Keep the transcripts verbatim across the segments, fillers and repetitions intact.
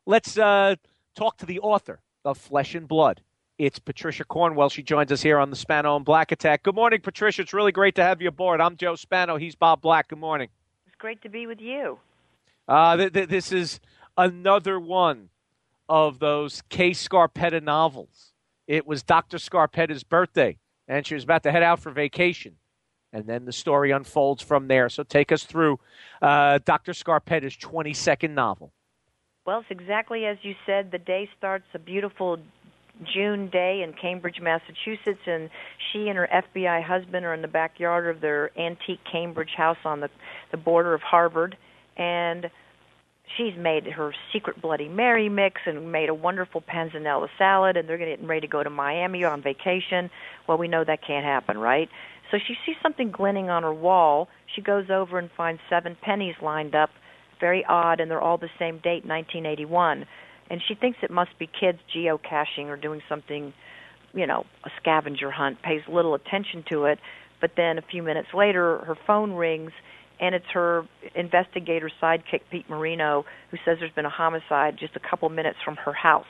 let's uh, talk to the author of Flesh and Blood. It's Patricia Cornwell. She joins us here on the Spano and Black Attack. Good morning, Patricia. It's really great to have you aboard. I'm Joe Spano. He's Bob Black. Good morning. It's great to be with you. Uh, th- th- this is another one of those Kay Scarpetta novels. It was Doctor Scarpetta's birthday, and she was about to head out for vacation. And then the story unfolds from there. So take us through uh, Doctor Scarpetta's twenty-second novel. Well, it's exactly as you said. The day starts a beautiful June day in Cambridge, Massachusetts, and she and her F B I husband are in the backyard of their antique Cambridge house on the, the border of Harvard. And she's made her secret Bloody Mary mix and made a wonderful panzanella salad, and they're getting ready to go to Miami on vacation. Well, we know that can't happen, right? So she sees something glinting on her wall. She goes over and finds seven pennies lined up, very odd, and they're all the same date, nineteen eighty-one. And she thinks it must be kids geocaching or doing something, you know, a scavenger hunt, pays little attention to it. But then a few minutes later, her phone rings, and it's her investigator sidekick, Pete Marino, who says there's been a homicide just a couple minutes from her house.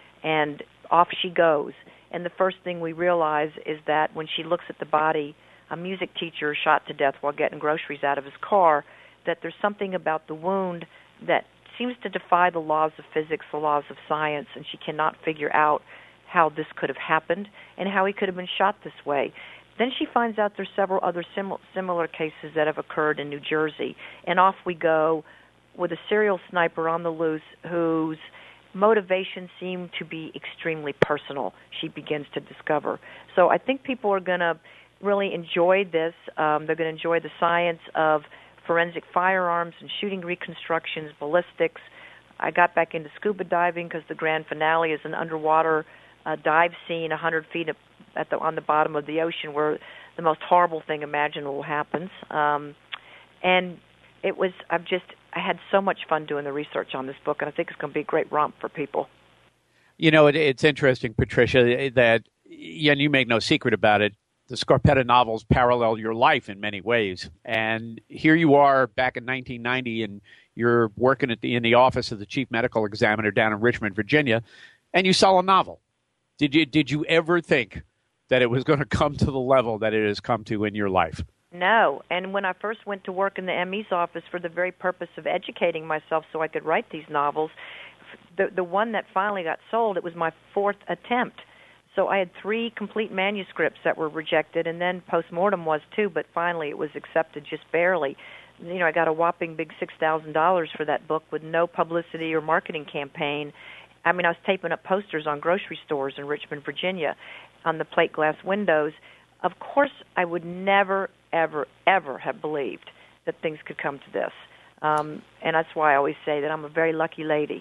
And off she goes. And the first thing we realize is that when she looks at the body, a music teacher shot to death while getting groceries out of his car, that there's something about the wound that seems to defy the laws of physics, the laws of science, and she cannot figure out how this could have happened and how he could have been shot this way. Then she finds out there's several other sim- similar cases that have occurred in New Jersey, and off we go with a serial sniper on the loose whose motivations seem to be extremely personal, she begins to discover. So I think people are going to really enjoy this. Um, they're going to enjoy the science of forensic firearms and shooting reconstructions, ballistics. I got back into scuba diving because the grand finale is an underwater uh, dive scene one hundred feet at the, on the bottom of the ocean where the most horrible thing imaginable happens. Um, and it was, I've just, I had so much fun doing the research on this book, and I think it's going to be a great romp for people. You know, it, it's interesting, Patricia, that, and you make no secret about it, the Scarpetta novels parallel your life in many ways. And here you are back in nineteen ninety, and you're working at the, in the office of the chief medical examiner down in Richmond, Virginia, and you sell a novel. Did you did you ever think that it was going to come to the level that it has come to in your life? No. And when I first went to work in the M E's office for the very purpose of educating myself so I could write these novels, the the one that finally got sold, it was my fourth attempt. So I had three complete manuscripts that were rejected, and then postmortem was too, but finally it was accepted just barely. You know, I got a whopping big six thousand dollars for that book with no publicity or marketing campaign. I mean, I was taping up posters on grocery stores in Richmond, Virginia, on the plate glass windows. Of course, I would never, ever, ever have believed that things could come to this. Um, and that's why I always say that I'm a very lucky lady.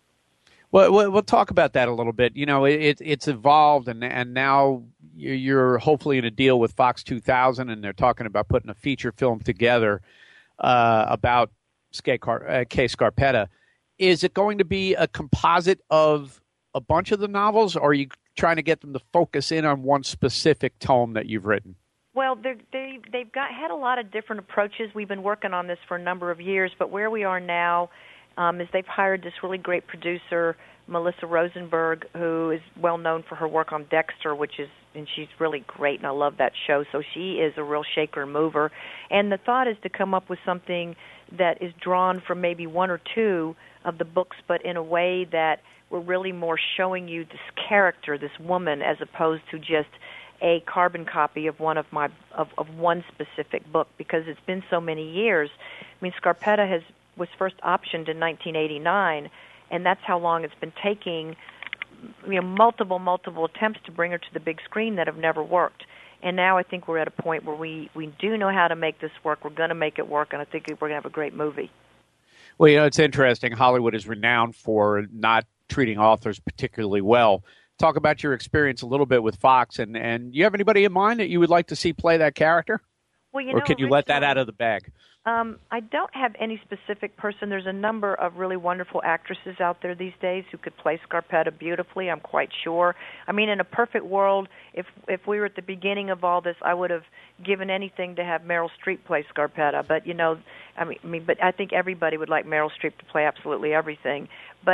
Well, we'll talk about that a little bit. You know, it, it's evolved, and and now you're hopefully in a deal with Fox two thousand, and they're talking about putting a feature film together uh, about Kay Scarpetta. Is it going to be a composite of a bunch of the novels, or are you trying to get them to focus in on one specific tome that you've written? Well, they they've got had a lot of different approaches. We've been working on this for a number of years, but where we are now um, is they've hired this really great producer, Melissa Rosenberg, who is well known for her work on Dexter, which is, and she's really great, and I love that show. So she is a real shaker and mover. And the thought is to come up with something that is drawn from maybe one or two of the books, but in a way that we're really more showing you this character, this woman, as opposed to just a carbon copy of one of my of, of one specific book, because it's been so many years. I mean, Scarpetta has was first optioned in nineteen eighty-nine, and that's how long it's been taking, you know, multiple, multiple attempts to bring her to the big screen that have never worked. And now I think we're at a point where we, we do know how to make this work. We're going to make it work, and I think we're going to have a great movie. Well, you know, it's interesting. Hollywood is renowned for not treating authors particularly well. Talk about your experience a little bit with Fox, and, and do you have anybody in mind that you would like to see play that character? Well, you or know, can you let that out of the bag? Um, I don't have any specific person. There's a number of really wonderful actresses out there these days who could play Scarpetta beautifully, I'm quite sure. I mean, in a perfect world, if if we were at the beginning of all this, I would have given anything to have Meryl Streep play Scarpetta. But, you know, I mean, I mean, but I think everybody would like Meryl Streep to play absolutely everything. But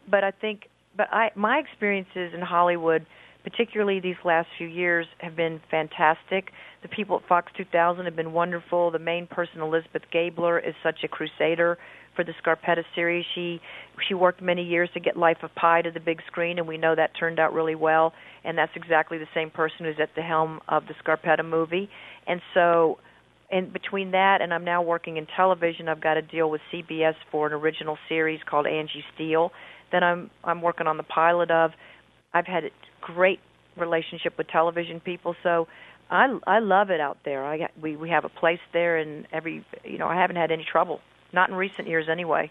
but I think, but I my experiences in Hollywood, particularly these last few years, have been fantastic. The people at Fox two thousand have been wonderful. The main person, Elizabeth Gabler, is such a crusader for the Scarpetta series. She she worked many years to get Life of Pi to the big screen, and we know that turned out really well. And that's exactly the same person who's at the helm of the Scarpetta movie. And so, in between that and I'm now working in television, I've got a deal with C B S for an original series called Angie Steele that I'm I'm working on the pilot of. I've had a great relationship with television people, so I I love it out there. I we we have a place there, and every you know I haven't had any trouble, not in recent years anyway.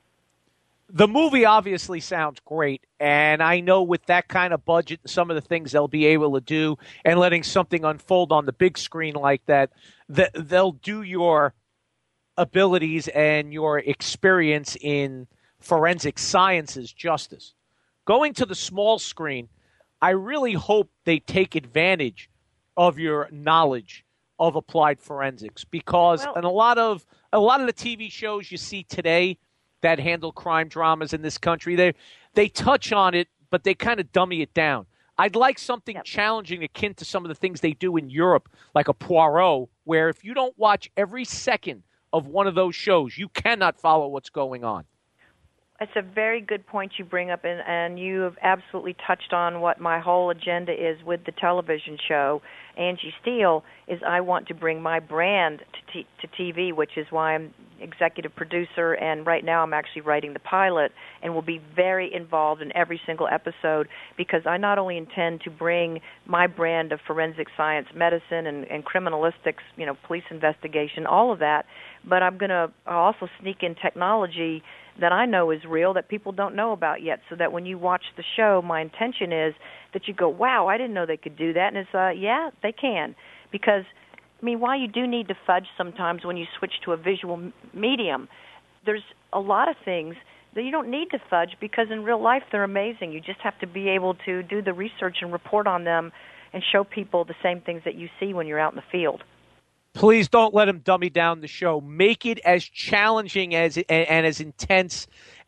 The movie obviously sounds great, and I know with that kind of budget and some of the things they'll be able to do and letting something unfold on the big screen like that, that they'll do your abilities and your experience in forensic sciences justice. Going to the small screen, I really hope they take advantage of your knowledge of applied forensics, because well, in a lot of a lot of the T V shows you see today that handle crime dramas in this country, they they touch on it, but they kind of dummy it down. I'd like something yep. challenging akin to some of the things they do in Europe, like a Poirot, where if you don't watch every second of one of those shows, you cannot follow what's going on. It's a very good point you bring up, and, and you have absolutely touched on what my whole agenda is with the television show. Angie Steele is I want to bring my brand to, t- to T V, which is why I'm executive producer, and right now I'm actually writing the pilot and will be very involved in every single episode, because I not only intend to bring my brand of forensic science, medicine, and, and criminalistics, you know, police investigation, all of that, but I'm going to also sneak in technology that I know is real that people don't know about yet, so that when you watch the show, my intention is that you go, wow, I didn't know they could do that. And it's, uh, yeah, they can. Because, I mean, while you do need to fudge sometimes when you switch to a visual medium, there's a lot of things that you don't need to fudge, because in real life they're amazing. You just have to be able to do the research and report on them and show people the same things that you see when you're out in the field. Please don't let him dummy down the show. Make it as challenging as and, and as intense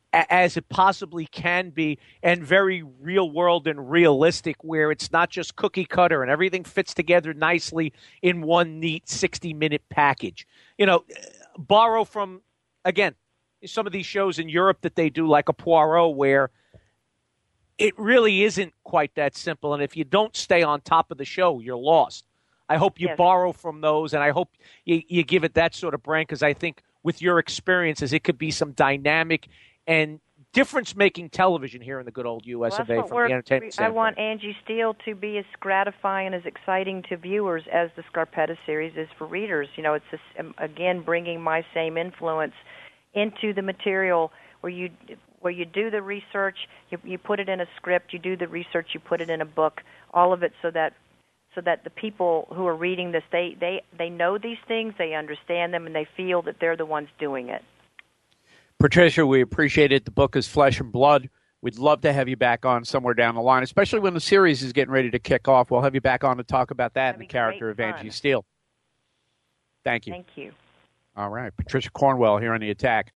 as it possibly can be, and very real world and realistic, where it's not just cookie cutter and everything fits together nicely in one neat sixty minute package. You know, borrow from, again, some of these shows in Europe that they do, like a Poirot, where it really isn't quite that simple. And if you don't stay on top of the show, you're lost. I hope you yes. borrow from those, and I hope you, you give it that sort of brand, because I think with your experiences, it could be some dynamic and difference-making television here in the good old U S well, of A from the entertainment standpoint. I want Angie Steele to be as gratifying and as exciting to viewers as the Scarpetta series is for readers. You know, it's just, again, bringing my same influence into the material, where you where you do the research, you, you put it in a script, you do the research, you put it in a book, all of it so that so that the people who are reading this, they, they, they know these things, they understand them, and they feel that they're the ones doing it. Patricia, we appreciate it. The book is Flesh and Blood. We'd love to have you back on somewhere down the line, especially when the series is getting ready to kick off. We'll have you back on to talk about that That'd and the character of Angie Steele. Thank you. Thank you. All right. Patricia Cornwell here on The Attack.